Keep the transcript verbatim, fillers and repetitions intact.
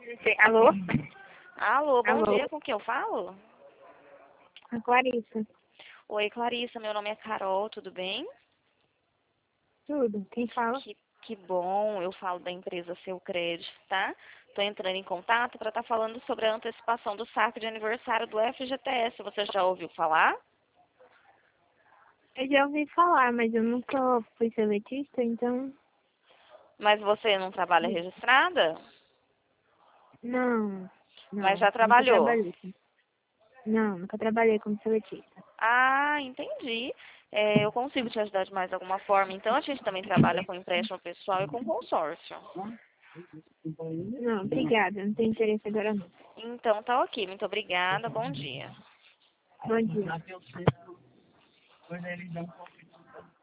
Alô? Alô, bom Alô? dia, com quem eu falo? A Clarissa. Oi, Clarissa, meu nome é Carol, tudo bem? Tudo. Quem fala? Que, que bom, eu falo da empresa Seu Crédito, tá? Tô entrando em contato para estar falando sobre a antecipação do saque de aniversário do F G T S. Você já ouviu falar? Eu já ouvi falar, mas eu nunca fui seletista, então... Mas você não trabalha registrada? Não. Mas Não. já Nunca trabalhou? trabalhei. com- Não, nunca trabalhei como seletista. Ah, entendi. É, eu consigo te ajudar de mais alguma forma. Então, a gente também trabalha com empréstimo pessoal e com consórcio. Não, obrigada. Não tenho interesse agora não. Então, tá ok. Muito obrigada. Bom dia. Bom dia.